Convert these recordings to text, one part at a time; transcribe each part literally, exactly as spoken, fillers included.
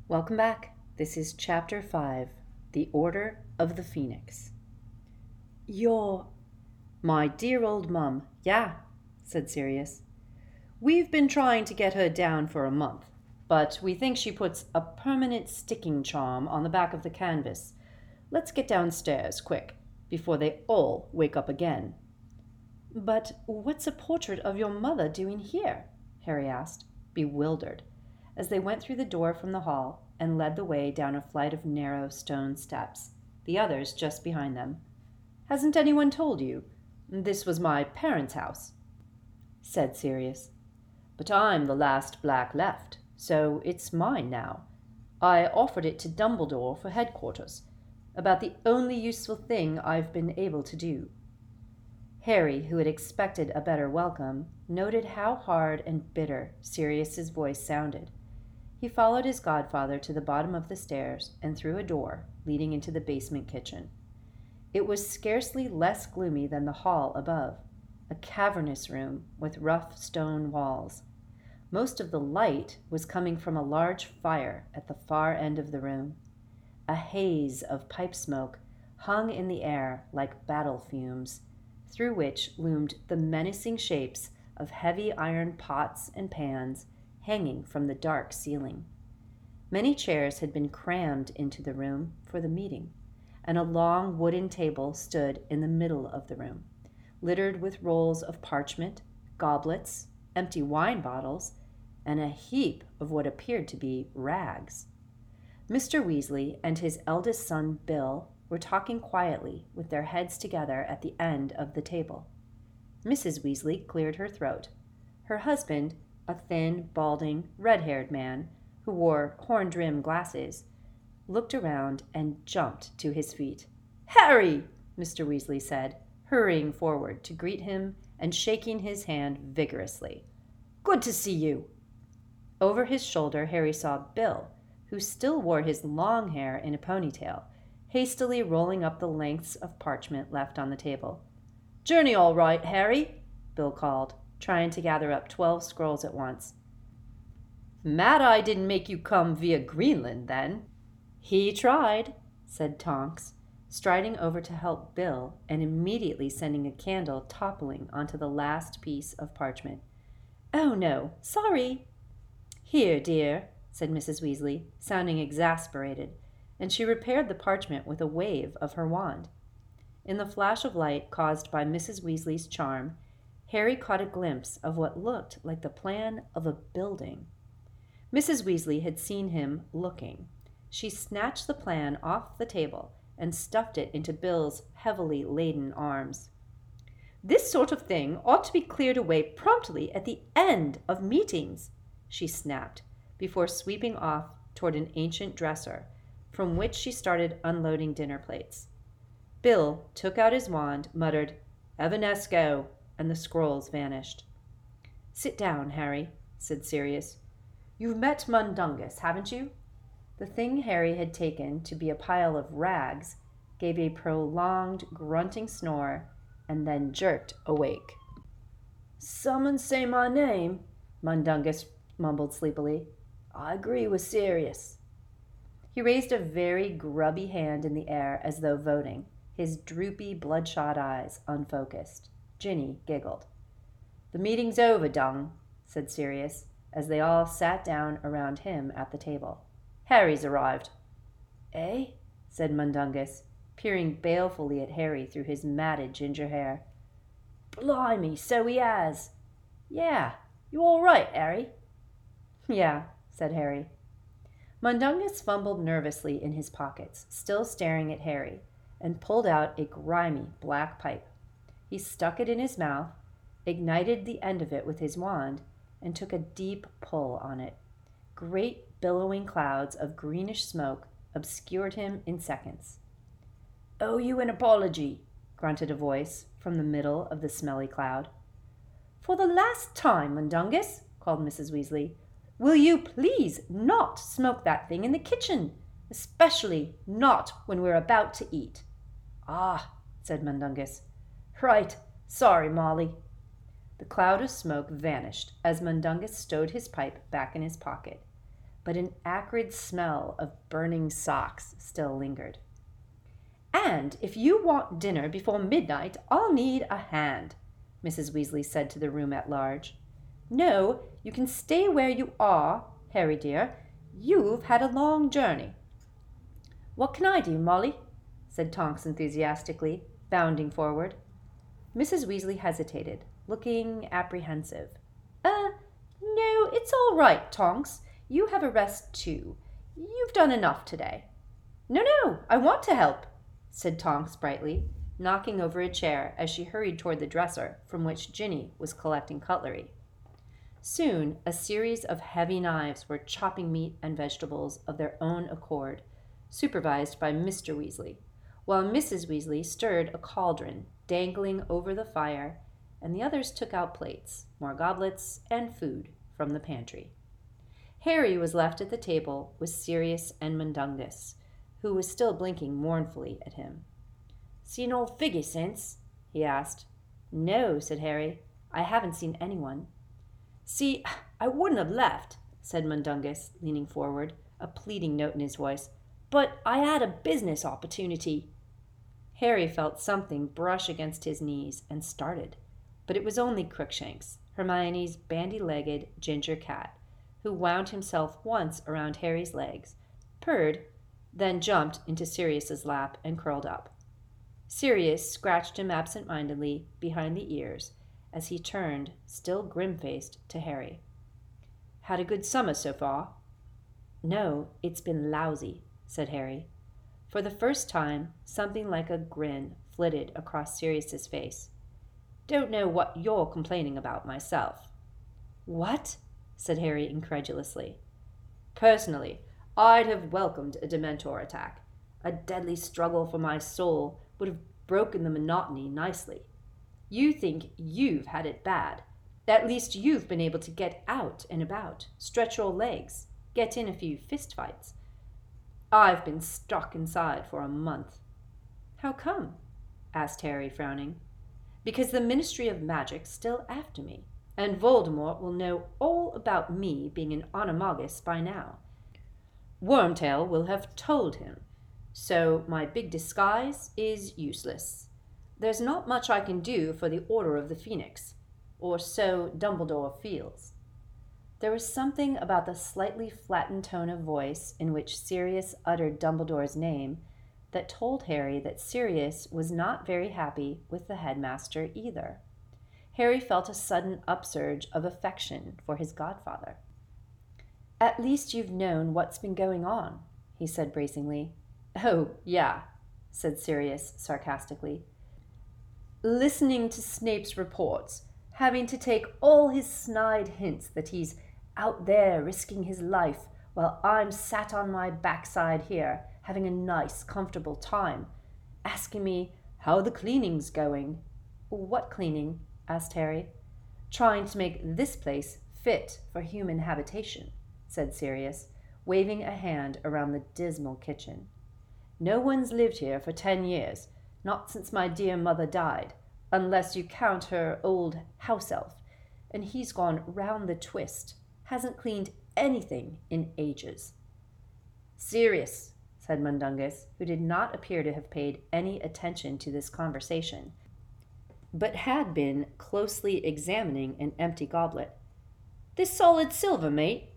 Welcome back. This is Chapter five, The Order of the Phoenix. You're... My dear old mum. Yeah, said Sirius. We've been trying to get her down for a month, but we think she puts a permanent sticking charm on the back of the canvas. Let's get downstairs, quick, before they all wake up again. But what's a portrait of your mother doing here? Harry asked, bewildered, as they went through the door from the hall and led the way down a flight of narrow stone steps, the others just behind them. Hasn't anyone told you? This was my parents' house, said Sirius. But I'm the last black left, so it's mine now. I offered it to Dumbledore for headquarters, about the only useful thing I've been able to do. Harry, who had expected a better welcome, noted how hard and bitter Sirius's voice sounded. He followed his godfather to the bottom of the stairs and through a door leading into the basement kitchen. It was scarcely less gloomy than the hall above, a cavernous room with rough stone walls. Most of the light was coming from a large fire at the far end of the room. A haze of pipe smoke hung in the air like battle fumes, through which loomed the menacing shapes of heavy iron pots and pans hanging from the dark ceiling. Many chairs had been crammed into the room for the meeting, and a long wooden table stood in the middle of the room, littered with rolls of parchment, goblets, empty wine bottles, and a heap of what appeared to be rags. Mister Weasley and his eldest son, Bill, were talking quietly with their heads together at the end of the table. Missus Weasley cleared her throat. Her husband, a thin, balding, red-haired man who wore horn-rimmed glasses, looked around and jumped to his feet. "Harry!" Mister Weasley said, hurrying forward to greet him and shaking his hand vigorously. "Good to see you." Over his shoulder, Harry saw Bill, who still wore his long hair in a ponytail, hastily rolling up the lengths of parchment left on the table. "Journey all right, Harry?" Bill called, trying to gather up twelve scrolls at once. "Mad Eye didn't make you come via Greenland, then?" "He tried," said Tonks, striding over to help Bill and immediately sending a candle toppling onto the last piece of parchment. "Oh, no, sorry." "Here, dear," said Missus Weasley, sounding exasperated, and she repaired the parchment with a wave of her wand. In the flash of light caused by Missus Weasley's charm, Harry caught a glimpse of what looked like the plan of a building. Missus Weasley had seen him looking. She snatched the plan off the table and stuffed it into Bill's heavily laden arms. "This sort of thing ought to be cleared away promptly at the end of meetings," she snapped, before sweeping off toward an ancient dresser, from which she started unloading dinner plates. Bill took out his wand, muttered, "Evanesco," and the scrolls vanished. "Sit down, Harry," said Sirius. "You've met Mundungus, haven't you?" The thing Harry had taken to be a pile of rags gave a prolonged, grunting snore and then jerked awake. "Someone say my name," Mundungus mumbled sleepily. "I agree with Sirius." He raised a very grubby hand in the air as though voting, his droopy, bloodshot eyes unfocused. Ginny giggled. "The meeting's over, Dung," said Sirius, as they all sat down around him at the table. "Harry's arrived." "Eh?" said Mundungus, peering balefully at Harry through his matted ginger hair. "Blimey, so he has." "Yeah. You all right, Harry?" "Yeah," said Harry. Mundungus fumbled nervously in his pockets, still staring at Harry, and pulled out a grimy black pipe. He stuck it in his mouth, ignited the end of it with his wand, and took a deep pull on it. Great billowing clouds of greenish smoke obscured him in seconds. "Owe you an apology," grunted a voice from the middle of the smelly cloud. "For the last time, Mundungus," called Missus Weasley, "will you please not smoke that thing in the kitchen, especially not when we're about to eat." "Ah," said Mundungus. "Right. Sorry, Molly." The cloud of smoke vanished as Mundungus stowed his pipe back in his pocket. but an acrid smell of burning socks still lingered. "And if you want dinner before midnight, I'll need a hand," Missus Weasley said to the room at large. "No, you can stay where you are, Harry dear. You've had a long journey." "What can I do, Molly?" said Tonks enthusiastically, bounding forward. Missus Weasley hesitated, looking apprehensive. Uh, no, it's all right, Tonks. You have a rest too. You've done enough today." "No, no, I want to help," said Tonks brightly, knocking over a chair as she hurried toward the dresser from which Ginny was collecting cutlery. Soon a series of heavy knives were chopping meat and vegetables of their own accord, supervised by Mister Weasley, while Missus Weasley stirred a cauldron dangling over the fire, and the others took out plates, more goblets, and food from the pantry. Harry was left at the table with Sirius and Mundungus, who was still blinking mournfully at him. "Seen old Figgy since?" he asked. "No," said Harry. "I haven't seen anyone." "See, I wouldn't have left," said Mundungus, leaning forward, a pleading note in his voice, "but I had a business opportunity." Harry felt something brush against his knees and started, but it was only Crookshanks, Hermione's bandy-legged ginger cat, who wound himself once around Harry's legs, purred, then jumped into Sirius's lap and curled up. Sirius scratched him absent-mindedly behind the ears as he turned, still grim-faced, to Harry. "Had a good summer so far?" "No, it's been lousy," said Harry. For the first time, something like a grin flitted across Sirius's face. "Don't know what you're complaining about myself." "What?" said Harry incredulously. "Personally, I'd have welcomed a Dementor attack. A deadly struggle for my soul would have broken the monotony nicely. You think you've had it bad. At least you've been able to get out and about, stretch your legs, get in a few fistfights. I've been stuck inside for a month." "How come?" asked Harry, frowning. "Because the Ministry of Magic's still after me, and Voldemort will know all about me being an Onomagus by now. Wormtail will have told him, so my big disguise is useless. There's not much I can do for the Order of the Phoenix, or so Dumbledore feels." There was something about the slightly flattened tone of voice in which Sirius uttered Dumbledore's name that told Harry that Sirius was not very happy with the headmaster either. Harry felt a sudden upsurge of affection for his godfather. "At least you've known what's been going on," he said bracingly. "Oh, yeah," said Sirius sarcastically. "Listening to Snape's reports, having to take all his snide hints that he's out there risking his life while I'm sat on my backside here having a nice, comfortable time, asking me how the cleaning's going." "What cleaning?" asked Harry. "Trying to make this place fit for human habitation," said Sirius, waving a hand around the dismal kitchen. "No one's lived here for ten years, not since my dear mother died, unless you count her old house elf, and he's gone round the twist, hasn't cleaned anything in ages." "Sirius," said Mundungus, who did not appear to have paid any attention to this conversation, but had been closely examining an empty goblet. "This solid silver, mate?"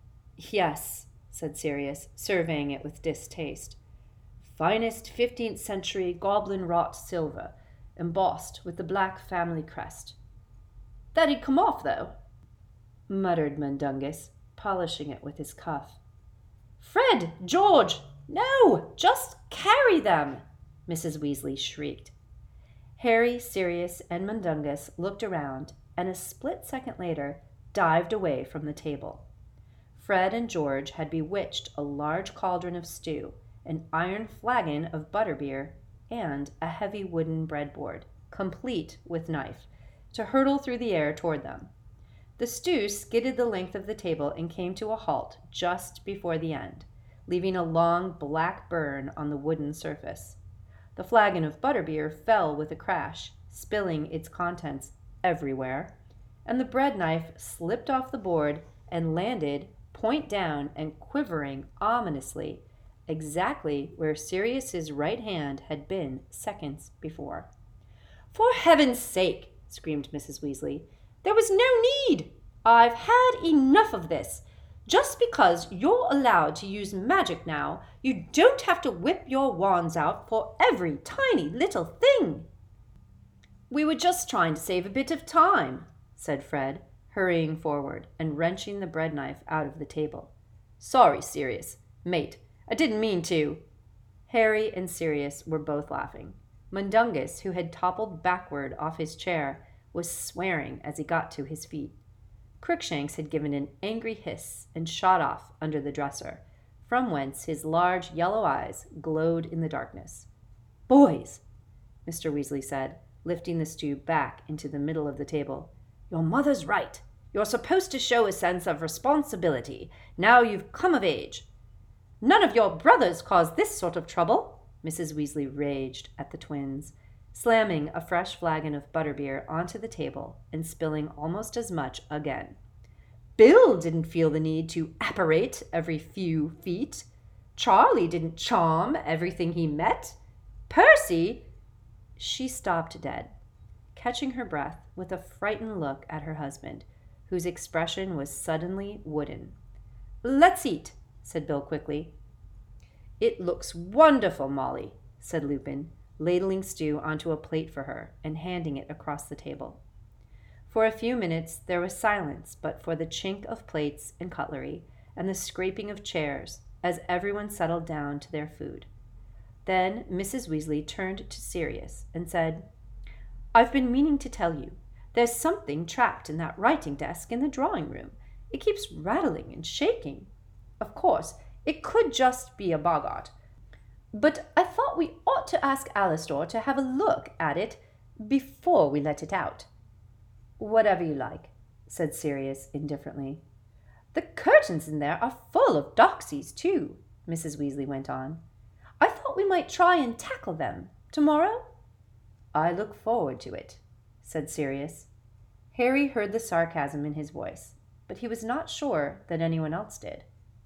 "Yes," said Sirius, surveying it with distaste. "Finest fifteenth century goblin-wrought silver, embossed with the black family crest." "That'd come off, though," muttered Mundungus, polishing it with his cuff. "Fred! George! No! Just carry them!" Missus Weasley shrieked. Harry, Sirius, and Mundungus looked around, and a split second later dived away from the table. Fred and George had bewitched a large cauldron of stew, an iron flagon of butterbeer, and a heavy wooden breadboard, complete with knife, to hurtle through the air toward them. The stew skidded the length of the table and came to a halt just before the end, leaving a long black burn on the wooden surface. The flagon of butterbeer fell with a crash, spilling its contents everywhere, and the bread knife slipped off the board and landed point down and quivering ominously, exactly where Sirius's right hand had been seconds before. "For heaven's sake," screamed Missus Weasley, "there was no need! I've had enough of this. Just because you're allowed to use magic now, you don't have to whip your wands out for every tiny little thing." "We were just trying to save a bit of time," said Fred, hurrying forward and wrenching the bread knife out of the table. "Sorry, Sirius. Mate, I didn't mean to." Harry and Sirius were both laughing. Mundungus, who had toppled backward off his chair, was swearing as he got to his feet. Crookshanks had given an angry hiss and shot off under the dresser, from whence his large yellow eyes glowed in the darkness. "Boys," Mister Weasley said, lifting the stew back into the middle of the table, "your mother's right. You're supposed to show a sense of responsibility, now you've come of age." "None of your brothers caused this sort of trouble," Missus Weasley raged at the twins, slamming a fresh flagon of butterbeer onto the table and spilling almost as much again. "Bill didn't feel the need to apparate every few feet. Charlie didn't charm everything he met. Percy—" She stopped dead, catching her breath with a frightened look at her husband, whose expression was suddenly wooden. "Let's eat," said Bill quickly. "It looks wonderful, Molly," said Lupin, ladling stew onto a plate for her and handing it across the table. For a few minutes there was silence but for the chink of plates and cutlery and the scraping of chairs as everyone settled down to their food. Then Missus Weasley turned to Sirius and said, "I've been meaning to tell you. There's something trapped in that writing desk in the drawing room. It keeps rattling and shaking. Of course, it could just be a boggart, but I thought we ought to ask Alastor to have a look at it before we let it out." "Whatever you like," said Sirius indifferently. "The curtains in there are full of doxies, too," Missus Weasley went on. "I thought we might try and tackle them tomorrow." "I look forward to it," said Sirius. Harry heard the sarcasm in his voice, but he was not sure that anyone else did.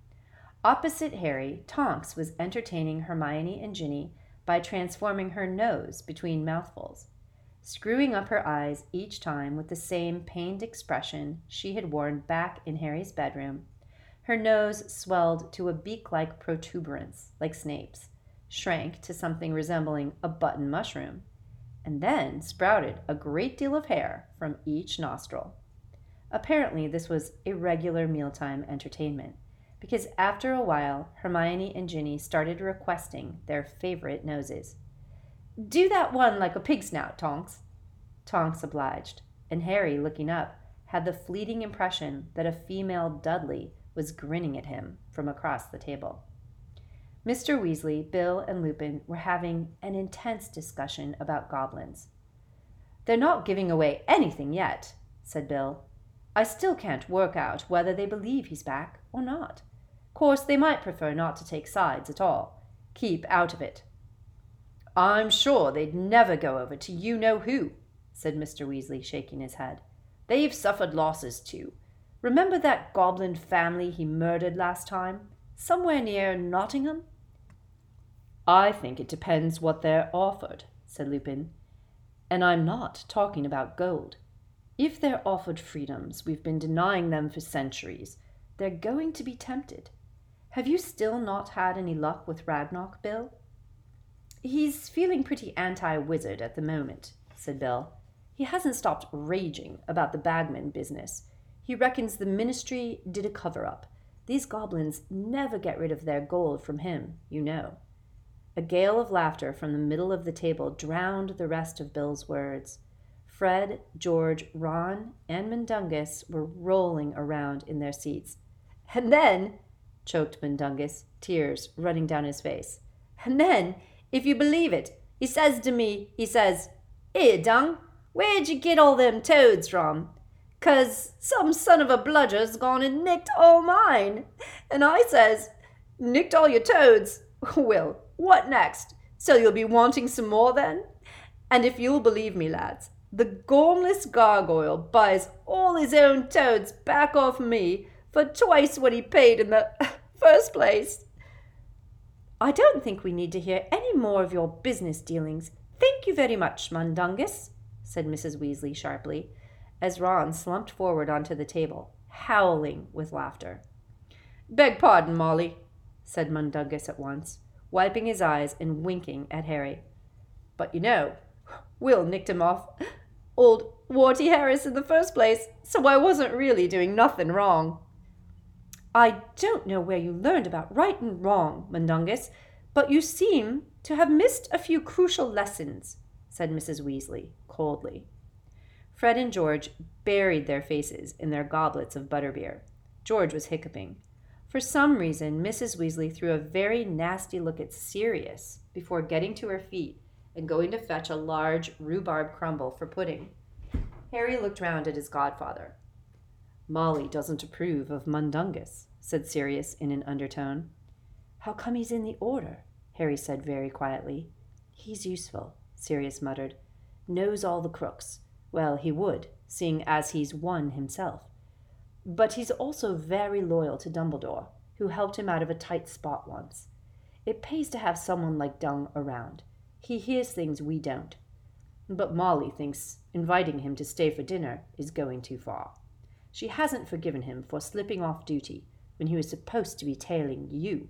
Opposite Harry, Tonks was entertaining Hermione and Ginny by transforming her nose between mouthfuls, screwing up her eyes each time with the same pained expression she had worn back in Harry's bedroom. Her nose swelled to a beak-like protuberance, like Snape's, shrank to something resembling a button mushroom, and then sprouted a great deal of hair from each nostril. Apparently this was a regular mealtime entertainment, because after a while Hermione and Ginny started requesting their favorite noses. "Do that one like a pig snout, Tonks." Tonks obliged, and Harry, looking up, had the fleeting impression that a female Dudley was grinning at him from across the table. Mister Weasley, Bill, and Lupin were having an intense discussion about goblins. "They're not giving away anything yet," said Bill. "I still can't work out whether they believe he's back or not. Course, they might prefer not to take sides at all. Keep out of it." "I'm sure they'd never go over to you-know-who," said Mister Weasley, shaking his head. "They've suffered losses, too. Remember that goblin family he murdered last time? Somewhere near Nottingham?" "I think it depends what they're offered," said Lupin. "And I'm not talking about gold. If they're offered freedoms we've been denying them for centuries, they're going to be tempted. Have you still not had any luck with Ragnarok, Bill?" "He's feeling pretty anti-wizard at the moment," said Bill. "He hasn't stopped raging about the Bagman business. He reckons the ministry did a cover-up. These goblins never get rid of their gold from him, you know." A gale of laughter from the middle of the table drowned the rest of Bill's words. Fred, George, Ron, and Mundungus were rolling around in their seats. "And then," choked Mundungus, tears running down his face, "and then, if you believe it, he says to me, he says, 'Here, Dung, where'd you get all them toads from? 'Cause some son of a bludger's gone and nicked all mine.' And I says, 'Nicked all your toads? Well, what next? So you'll be wanting some more then?' And if you'll believe me, lads, the gormless gargoyle buys all his own toads back off me for twice what he paid in the first place. I don't think we need to hear any more of your business dealings. Thank you very much, Mundungus, said Missus Weasley sharply, as Ron slumped forward onto the table, howling with laughter. Beg pardon, Molly, said Mundungus at once, wiping his eyes and winking at Harry. But you know, Will nicked him off old Warty Harris in the first place, so I wasn't really doing nothing wrong. I don't know where you learned about right and wrong, Mundungus, but you seem to have missed a few crucial lessons, said Missus Weasley coldly. Fred and George buried their faces in their goblets of butterbeer. George was hiccuping. For some reason, Missus Weasley threw a very nasty look at Sirius before getting to her feet and going to fetch a large rhubarb crumble for pudding. Harry looked round at his godfather. Molly doesn't approve of Mundungus, said Sirius in an undertone. How come he's in the order? Harry said very quietly. He's useful, Sirius muttered. Knows all the crooks. Well, he would, seeing as he's one himself. But he's also very loyal to Dumbledore, who helped him out of a tight spot once. It pays to have someone like Dung around. He hears things we don't. But Molly thinks inviting him to stay for dinner is going too far. She hasn't forgiven him for slipping off duty when he was supposed to be tailing you.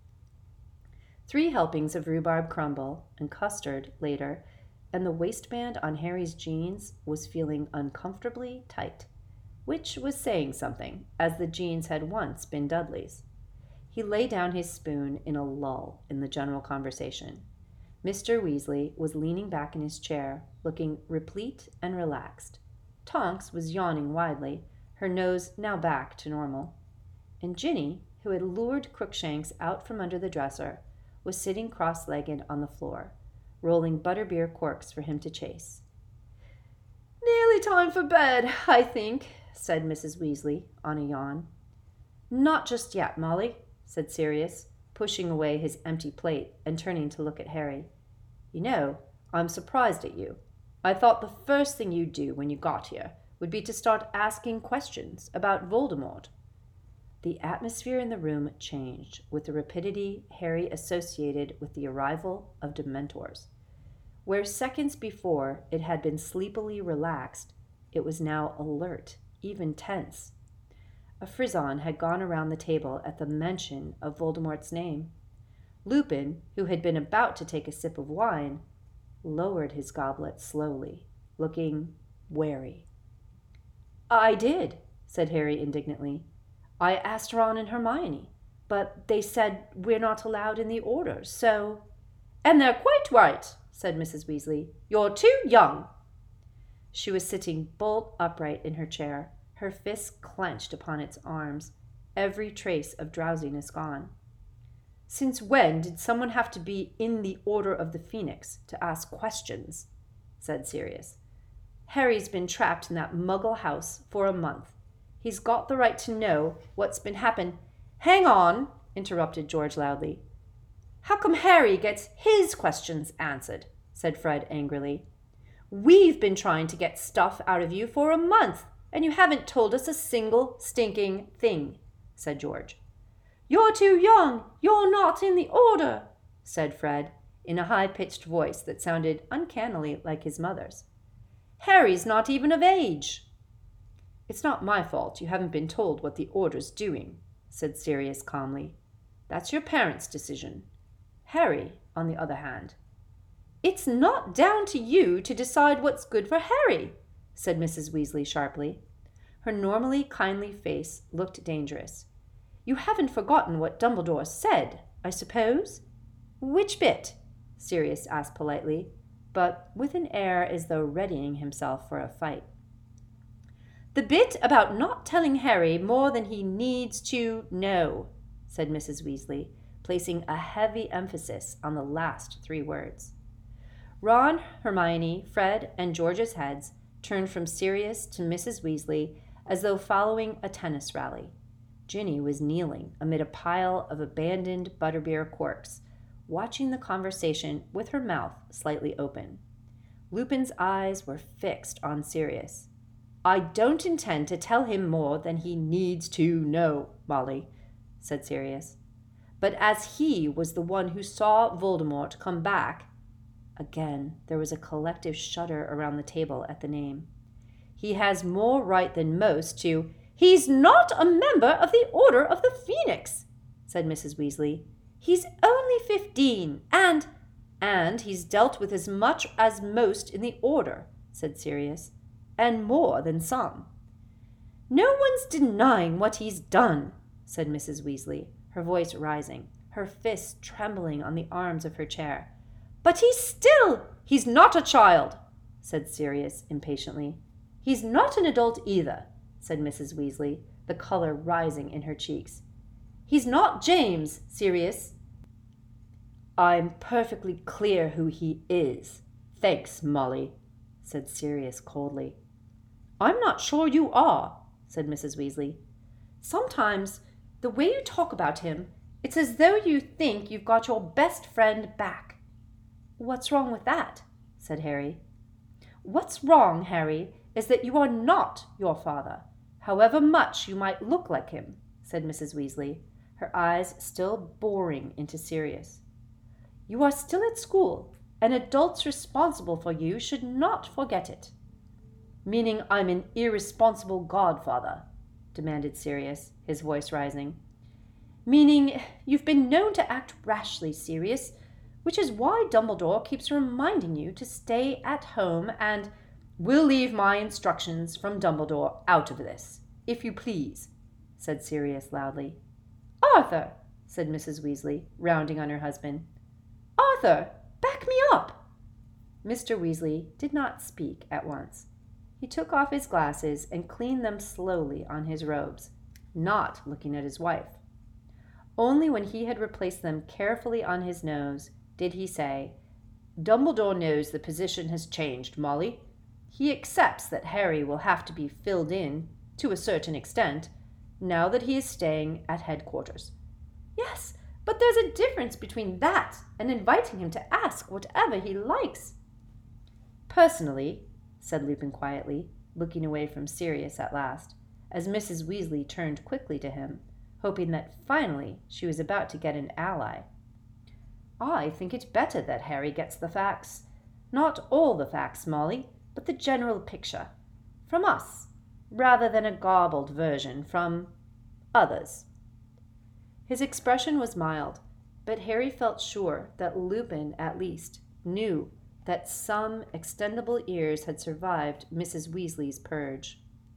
Three helpings of rhubarb crumble and custard later, and the waistband on Harry's jeans was feeling uncomfortably tight, which was saying something, as the jeans had once been Dudley's. He lay down his spoon in a lull in the general conversation. Mister Weasley was leaning back in his chair, looking replete and relaxed. Tonks was yawning widely, her nose now back to normal. And Ginny, who had lured Crookshanks out from under the dresser, was sitting cross-legged on the floor, rolling butterbeer corks for him to chase. Nearly time for bed, I think, said Missus Weasley on a yawn. Not just yet, Molly, said Sirius, pushing away his empty plate and turning to look at Harry. You know, I'm surprised at you. I thought the first thing you'd do when you got here would be to start asking questions about Voldemort. The atmosphere in the room changed with the rapidity Harry associated with the arrival of Dementors. Where seconds before it had been sleepily relaxed, it was now alert, even tense. A frisson had gone around the table at the mention of Voldemort's name. Lupin, who had been about to take a sip of wine, lowered his goblet slowly, looking wary. I did, said Harry indignantly. I asked Ron and Hermione, but they said we're not allowed in the order, so... And they're quite right, said Missus Weasley. You're too young. She was sitting bolt upright in her chair, her fists clenched upon its arms, every trace of drowsiness gone. Since when did someone have to be in the Order of the Phoenix to ask questions? Said Sirius. Harry's been trapped in that muggle house for a month. He's got the right to know what's been happening. Hang on, interrupted George loudly. How come Harry gets his questions answered? Said Fred angrily. We've been trying to get stuff out of you for a month, and you haven't told us a single stinking thing, said George. You're too young. You're not in the order, said Fred, in a high-pitched voice that sounded uncannily like his mother's. Harry's not even of age. It's not my fault you haven't been told what the order's doing, said Sirius calmly. That's your parents' decision. Harry, on the other hand. It's not down to you to decide what's good for Harry, said Missus Weasley sharply. Her normally kindly face looked dangerous. You haven't forgotten what Dumbledore said, I suppose? Which bit? Sirius asked politely, but with an air as though readying himself for a fight. The bit about not telling Harry more than he needs to know, said Missus Weasley, placing a heavy emphasis on the last three words. Ron, Hermione, Fred, and George's heads turned from Sirius to Missus Weasley as though following a tennis rally. Ginny was kneeling amid a pile of abandoned butterbeer corks, watching the conversation with her mouth slightly open. Lupin's eyes were fixed on Sirius. I don't intend to tell him more than he needs to know, Molly, said Sirius. But as he was the one who saw Voldemort come back— again there was a collective shudder around the table at the name— he has more right than most to— He's not a member of the Order of the Phoenix, said Missus Weasley. He's only fifteen, and— And he's dealt with as much as most in the Order, said Sirius, and more than some. No one's denying what he's done, said Missus Weasley, her voice rising, her fists trembling on the arms of her chair. But he's still— He's not a child, said Sirius impatiently. He's not an adult either, said Missus Weasley, the color rising in her cheeks. He's not James, Sirius. I'm perfectly clear who he is. Thanks, Molly, said Sirius coldly. I'm not sure you are, said Missus Weasley. Sometimes, the way you talk about him, it's as though you think you've got your best friend back. What's wrong with that? Said Harry. What's wrong, Harry, is that you are not your father, however much you might look like him, said Missus Weasley, her eyes still boring into Sirius. You are still at school, and adults responsible for you should not forget it. Meaning I'm an irresponsible godfather, demanded Sirius, his voice rising. Meaning you've been known to act rashly, Sirius, which is why Dumbledore keeps reminding you to stay at home and— We'll leave my instructions from Dumbledore out of this, if you please, said Sirius loudly. Arthur, said Missus Weasley, rounding on her husband. Arthur, back me up. Mister Weasley did not speak at once. He took off his glasses and cleaned them slowly on his robes, not looking at his wife. Only when he had replaced them carefully on his nose did he say, Dumbledore knows the position has changed, Molly. He accepts that Harry will have to be filled in, to a certain extent, now that he is staying at headquarters. Yes, but there's a difference between that and inviting him to ask whatever he likes. Personally, said Lupin quietly, looking away from Sirius at last, as Missus Weasley turned quickly to him, hoping that finally she was about to get an ally. I think it better that Harry gets the facts. Not all the facts, Molly, but the general picture. From us, rather than a garbled version from others. His expression was mild, but Harry felt sure that Lupin, at least, knew that some extendable ears had survived Missus Weasley's purge.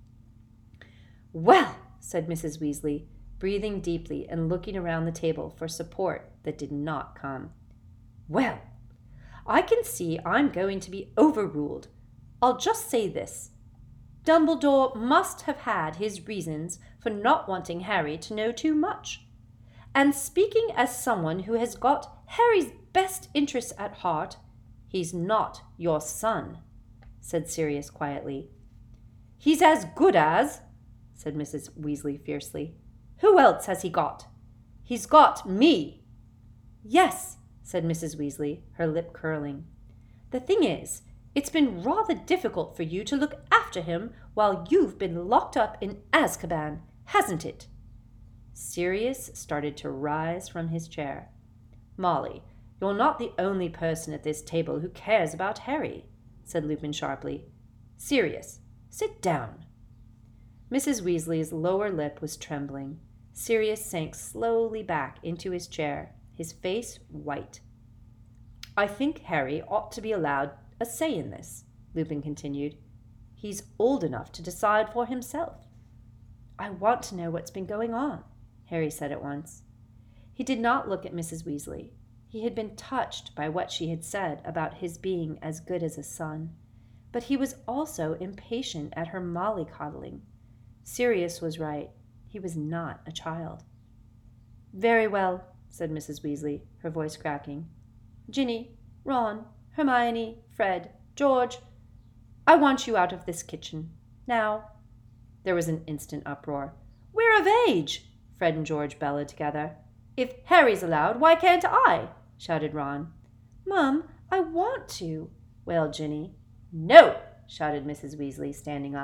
Well, said Missus Weasley, breathing deeply and looking around the table for support that did not come. Well, I can see I'm going to be overruled. I'll just say this. Dumbledore must have had his reasons for not wanting Harry to know too much. And speaking as someone who has got Harry's best interests at heart, he's not your son, said Sirius quietly. He's as good as, said Missus Weasley fiercely. Who else has he got? He's got me. Yes, said Missus Weasley, her lip curling. The thing is, it's been rather difficult for you to look after him while you've been locked up in Azkaban, hasn't it? Sirius started to rise from his chair. Molly, you're not the only person at this table who cares about Harry, said Lupin sharply. Sirius, sit down. Missus Weasley's lower lip was trembling. Sirius sank slowly back into his chair, his face white. I think Harry ought to be allowed a say in this, Lupin continued. He's old enough to decide for himself. I want to know what's been going on, Harry said at once. He did not look at Missus Weasley. He had been touched by what she had said about his being as good as a son, but he was also impatient at her mollycoddling. Sirius was right. He was not a child. Very well, said Missus Weasley, her voice cracking. Ginny, Ron, Hermione, Fred, George, I want you out of this kitchen. Now. There was an instant uproar. We're of age, Fred and George bellowed together. If Harry's allowed, why can't I? Shouted Ron. Mum, I want to, wailed Ginny. No, shouted Missus Weasley, standing up,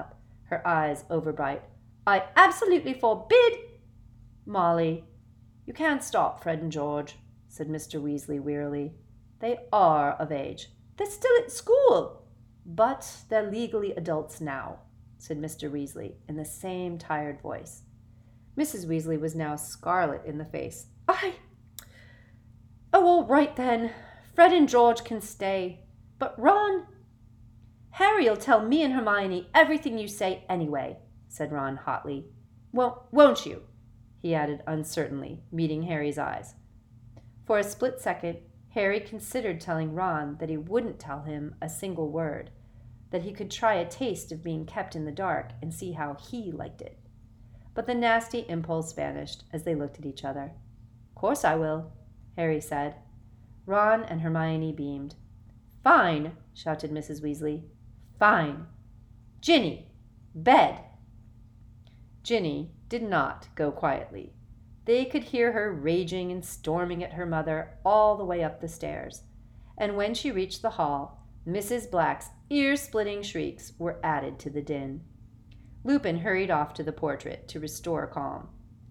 her eyes overbright. "I absolutely forbid—" "Molly, you can't stop Fred and George," said Mister Weasley wearily. "They are of age." "They're still at school." "But they're legally adults now," said Mister Weasley in the same tired voice. Missus Weasley was now scarlet in the face. I... Oh, all right then. Fred and George can stay. But Ron... "Harry'll tell me and Hermione everything you say anyway," said Ron hotly. "Won't, won't you?" he added uncertainly, meeting Harry's eyes. For a split second, Harry considered telling Ron that he wouldn't tell him a single word, that he could try a taste of being kept in the dark and see how he liked it. But the nasty impulse vanished as they looked at each other. "Course I will," Harry said. Ron and Hermione beamed. "Fine!" shouted Missus Weasley. "Fine! Ginny, bed!" Ginny did not go quietly. They could hear her raging and storming at her mother all the way up the stairs, and when she reached the hall, Missus Black's ear-splitting shrieks were added to the din. Lupin hurried off to the portrait to restore calm.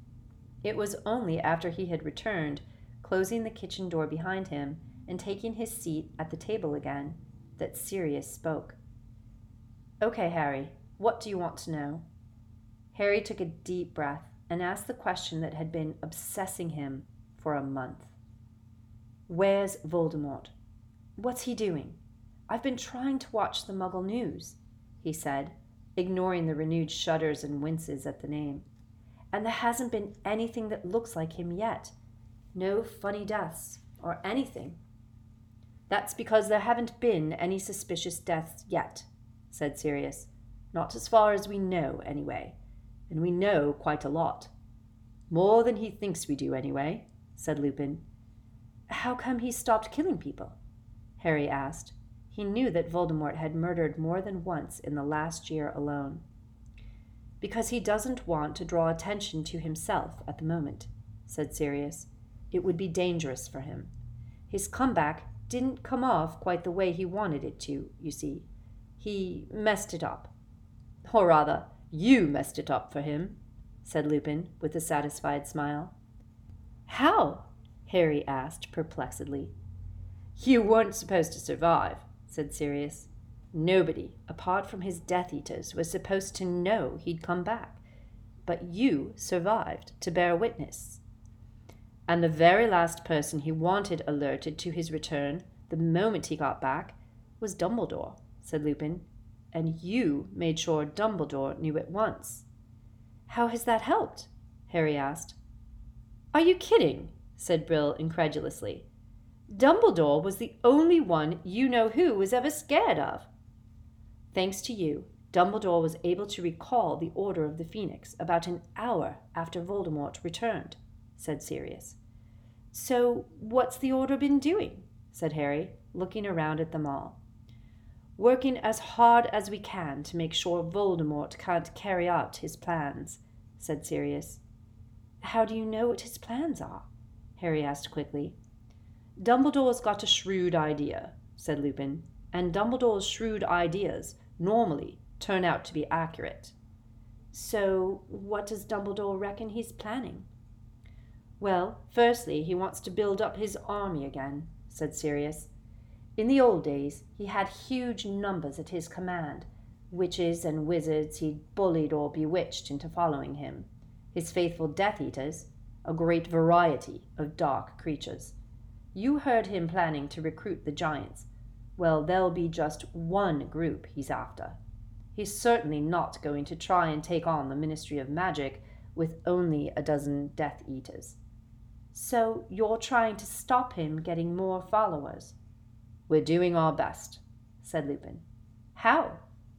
It was only after he had returned, closing the kitchen door behind him and taking his seat at the table again, that Sirius spoke. "Okay, Harry, what do you want to know?" Harry took a deep breath and asked the question that had been obsessing him for a month. "Where's Voldemort? What's he doing? I've been trying to watch the Muggle news," he said, ignoring the renewed shudders and winces at the name. "And there hasn't been anything that looks like him yet. No funny deaths or anything." "That's because there haven't been any suspicious deaths yet," said Sirius. "Not as far as we know, anyway. And we know quite a lot. More than he thinks we do, anyway," said Lupin. "How come he stopped killing people?" Harry asked. He knew that Voldemort had murdered more than once in the last year alone. "Because he doesn't want to draw attention to himself at the moment," said Sirius. "It would be dangerous for him. His comeback didn't come off quite the way he wanted it to, you see. He messed it up. Or rather, you messed it up for him," said Lupin with a satisfied smile. "How?" Harry asked perplexedly. "You weren't supposed to survive," said Sirius. "Nobody, apart from his Death Eaters, was supposed to know he'd come back. But you survived to bear witness. And the very last person he wanted alerted to his return, the moment he got back, was Dumbledore," said Lupin. "And you made sure Dumbledore knew at once." "How has that helped?" Harry asked. "Are you kidding?" said Brill incredulously. "Dumbledore was the only one you-know-who was ever scared of." "Thanks to you, Dumbledore was able to recall the Order of the Phoenix about an hour after Voldemort returned," said Sirius. "So what's the Order been doing?" said Harry, looking around at them all. "Working as hard as we can to make sure Voldemort can't carry out his plans," said Sirius. "How do you know what his plans are?" Harry asked quickly. "Dumbledore's got a shrewd idea," said Lupin, "and Dumbledore's shrewd ideas normally turn out to be accurate." "So what does Dumbledore reckon he's planning?" "Well, firstly, he wants to build up his army again," said Sirius. "In the old days, he had huge numbers at his command, witches and wizards he'd bullied or bewitched into following him, his faithful Death Eaters, a great variety of dark creatures. You heard him planning to recruit the giants. Well, there'll be just one group he's after. He's certainly not going to try and take on the Ministry of Magic with only a dozen Death Eaters." "So you're trying to stop him getting more followers?" "We're doing our best," said Lupin. "How?"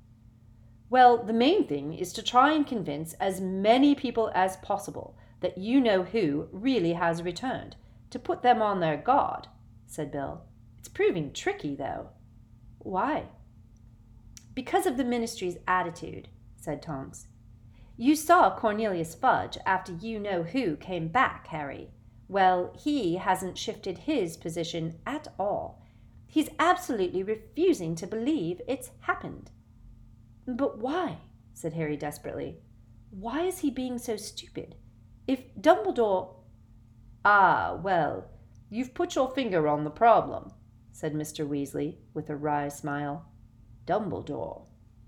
"Well, the main thing is to try and convince as many people as possible that you-know-who really has returned, to put them on their guard," said Bill. "It's proving tricky, though." "Why?" "Because of the Ministry's attitude," said Tonks. "You saw Cornelius Fudge after you-know-who came back, Harry. Well, he hasn't shifted his position at all. He's absolutely refusing to believe it's happened." "But why?" said Harry desperately. "Why is he being so stupid? If Dumbledore—" "Ah, well, you've put your finger on the problem," said Mister Weasley, with a wry smile. "Dumbledore."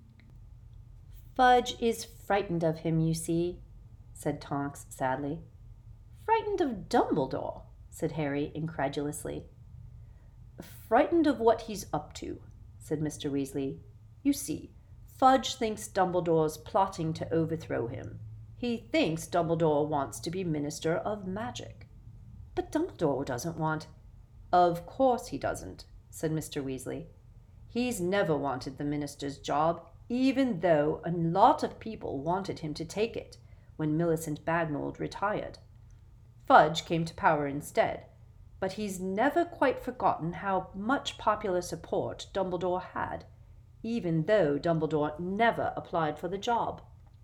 "Fudge is frightened of him, you see," said Tonks sadly. "Frightened of Dumbledore?" said Harry incredulously. "Frightened of what he's up to," said Mister Weasley. "You see, Fudge thinks Dumbledore's plotting to overthrow him. He thinks Dumbledore wants to be Minister of Magic." "But Dumbledore doesn't want—" "Of course he doesn't," said Mister Weasley. "He's never wanted the minister's job, even though a lot of people wanted him to take it when Millicent Bagnold retired. Fudge came to power instead, but he's never quite forgotten how much popular support Dumbledore had, even though Dumbledore never applied for the job.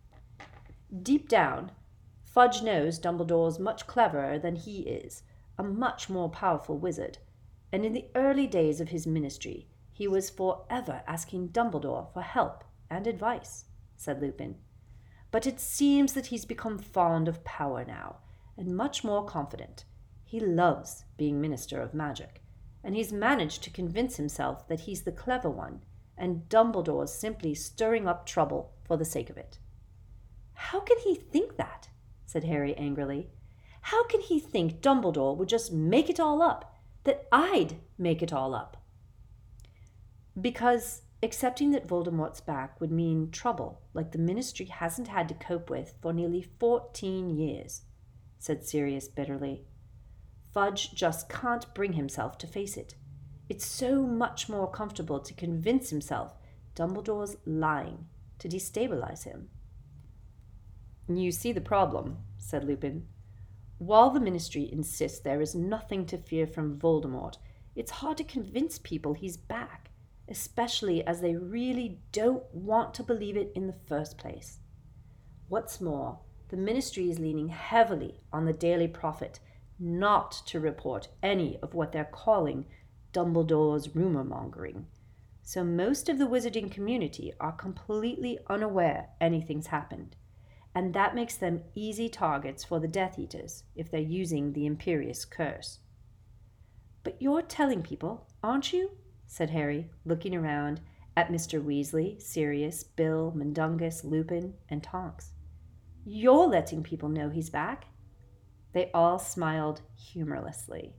Deep down, Fudge knows Dumbledore's much cleverer than he is, a much more powerful wizard, and in the early days of his ministry he was forever asking Dumbledore for help and advice," said Lupin. "But it seems that he's become fond of power now, and much more confident. He loves being Minister of Magic, and he's managed to convince himself that he's the clever one, and Dumbledore's simply stirring up trouble for the sake of it." "How can he think that?" said Harry angrily. "How can he think Dumbledore would just make it all up, that I'd make it all up?" "Because accepting that Voldemort's back would mean trouble like the Ministry hasn't had to cope with for nearly fourteen years, said Sirius bitterly. "Fudge just can't bring himself to face it. It's so much more comfortable to convince himself Dumbledore's lying to destabilize him." "You see the problem," said Lupin. "While the Ministry insists there is nothing to fear from Voldemort, it's hard to convince people he's back, especially as they really don't want to believe it in the first place. What's more, the Ministry is leaning heavily on the Daily Prophet not to report any of what they're calling Dumbledore's rumor-mongering, so most of the wizarding community are completely unaware anything's happened, and that makes them easy targets for the Death Eaters if they're using the Imperius Curse." "But you're telling people, aren't you?" said Harry, looking around at Mister Weasley, Sirius, Bill, Mundungus, Lupin, and Tonks. "You're letting people know he's back?" They all smiled humorlessly.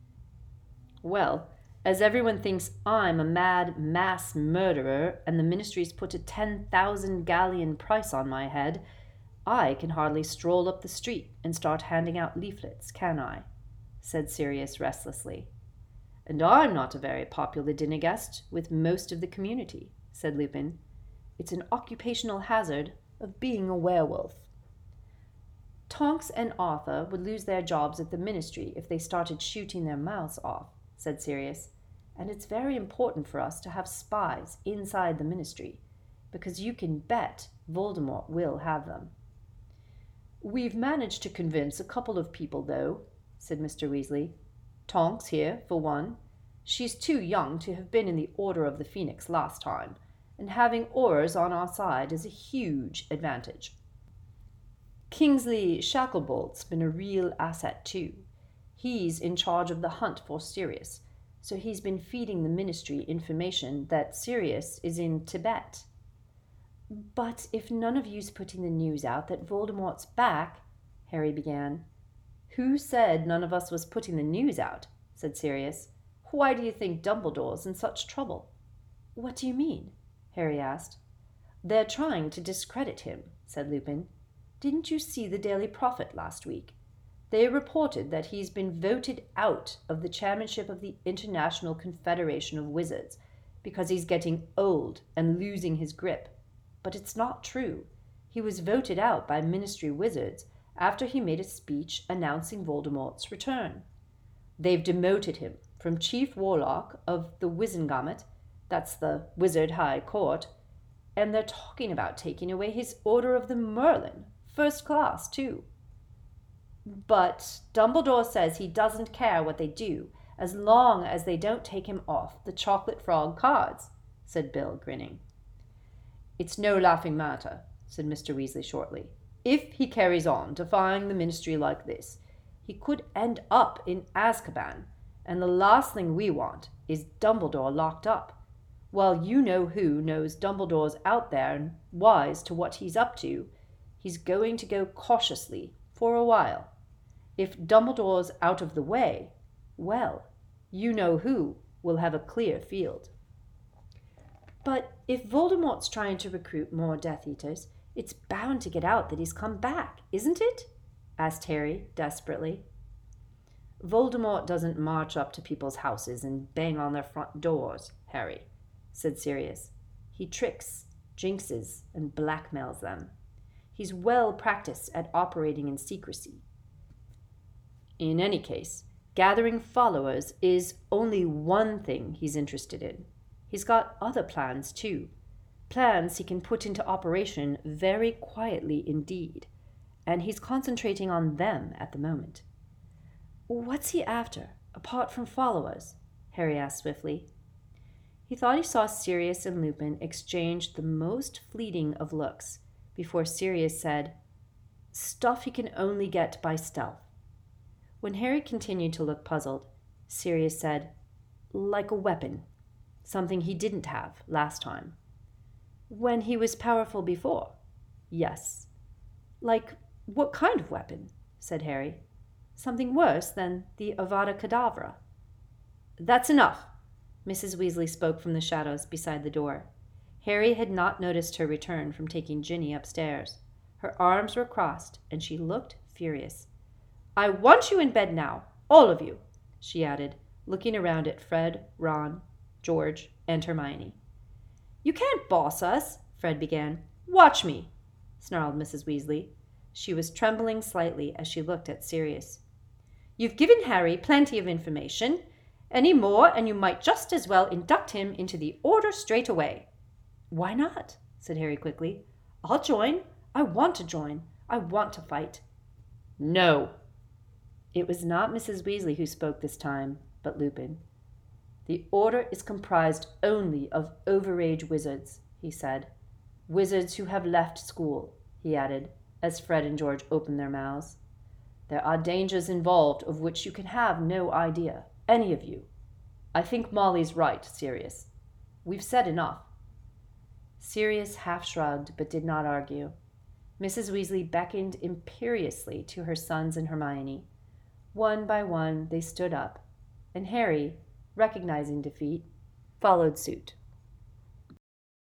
"Well, as everyone thinks I'm a mad mass murderer and the Ministry's put a ten thousand galleon price on my head, I can hardly stroll up the street and start handing out leaflets, can I?" said Sirius restlessly. "And I'm not a very popular dinner guest with most of the community," said Lupin. "It's an occupational hazard of being a werewolf." "Tonks and Arthur would lose their jobs at the Ministry if they started shooting their mouths off," said Sirius. "And it's very important for us to have spies inside the Ministry, because you can bet Voldemort will have them." "We've managed to convince a couple of people, though," said Mister Weasley. "Tonks here, for one. She's too young to have been in the Order of the Phoenix last time, and having Aurors on our side is a huge advantage. Kingsley Shacklebolt's been a real asset, too. He's in charge of the hunt for Sirius, so he's been feeding the Ministry information that Sirius is in Tibet." "But if none of you's putting the news out that Voldemort's back," Harry began. "Who said none of us was putting the news out?" said Sirius. "Why do you think Dumbledore's in such trouble?" "What do you mean?" Harry asked. "They're trying to discredit him," said Lupin. "Didn't you see the Daily Prophet last week? They reported that he's been voted out of the chairmanship of the International Confederation of Wizards because he's getting old and losing his grip. But it's not true. He was voted out by Ministry wizards after he made a speech announcing Voldemort's return. They've demoted him from Chief Warlock of the Wizengamot, that's the Wizard High Court, and they're talking about taking away his Order of the Merlin, first class, too." "But Dumbledore says he doesn't care what they do as long as they don't take him off the Chocolate Frog cards," said Bill, grinning. "It's no laughing matter," said Mister Weasley shortly. "If he carries on defying the Ministry like this, he could end up in Azkaban, and the last thing we want is Dumbledore locked up. While you-know-who knows Dumbledore's out there and wise to what he's up to, he's going to go cautiously for a while. If Dumbledore's out of the way, well, you-know-who will have a clear field." "But if Voldemort's trying to recruit more Death Eaters, it's bound to get out that he's come back, isn't it?" asked Harry desperately. "Voldemort doesn't march up to people's houses and bang on their front doors, Harry," said Sirius. "He tricks, jinxes, and blackmails them. He's well practiced at operating in secrecy. In any case, gathering followers is only one thing he's interested in. He's got other plans, too. Plans he can put into operation very quietly indeed, and he's concentrating on them at the moment." "What's he after, apart from followers?" Harry asked swiftly. He thought he saw Sirius and Lupin exchange the most fleeting of looks before Sirius said, "Stuff he can only get by stealth." When Harry continued to look puzzled, Sirius said, "Like a weapon. Something he didn't have last time." "When he was powerful before?" "Yes." "Like what kind of weapon?" said Harry. "Something worse than the Avada Kedavra?" "That's enough!" Missus Weasley spoke from the shadows beside the door. Harry had not noticed her return from taking Ginny upstairs. Her arms were crossed, and she looked furious. "I want you in bed now, all of you," she added, looking around at Fred, Ron, George, and Hermione. "You can't boss us," Fred began. "Watch me," snarled Missus Weasley. She was trembling slightly as she looked at Sirius. "You've given Harry plenty of information. Any more, and you might just as well induct him into the Order straight away." "Why not?" said Harry quickly. "I'll join. I want to join. I want to fight." "No." It was not Missus Weasley who spoke this time, but Lupin. "The Order is comprised only of overage wizards," he said. "Wizards who have left school," he added, as Fred and George opened their mouths. "There are dangers involved of which you can have no idea, any of you. I think Molly's right, Sirius. We've said enough." Sirius half shrugged, but did not argue. Missus Weasley beckoned imperiously to her sons and Hermione. One by one they stood up, and Harry, recognizing defeat, followed suit.